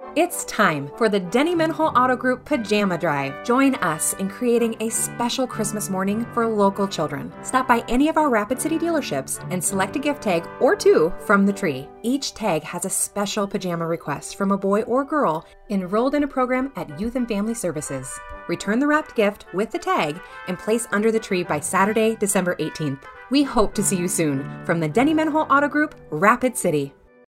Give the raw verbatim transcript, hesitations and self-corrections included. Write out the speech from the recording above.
It's time for the Denny Menhol Auto Group Pajama Drive. Join us in creating a special Christmas morning for local children. Stop by any of our Rapid City dealerships and select a gift tag or two from the tree. Each tag has a special pajama request from a boy or girl enrolled in a program at Youth and Family Services. Return the wrapped gift with the tag and place under the tree by Saturday, December eighteenth. We hope to see you soon from the Denny Menhol Auto Group, Rapid City.